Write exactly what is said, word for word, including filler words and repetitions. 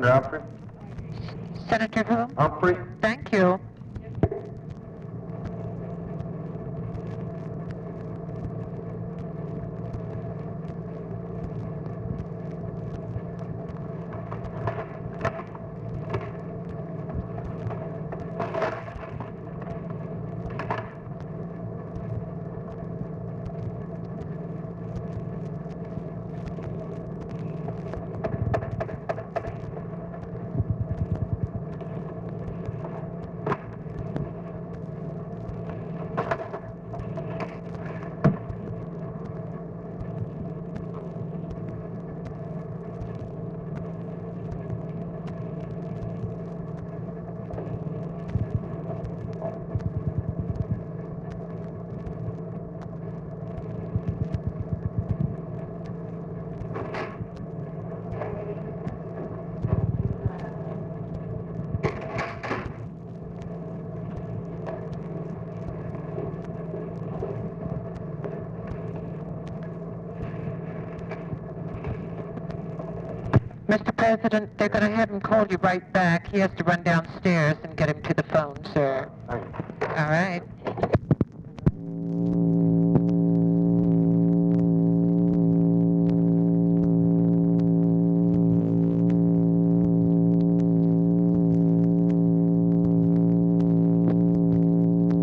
Senator Humphrey? Senator who? Humphrey? Thank you. Mister President, they're going to have him call you right back. He has to run downstairs and get him to the phone, sir. Thank you. All right.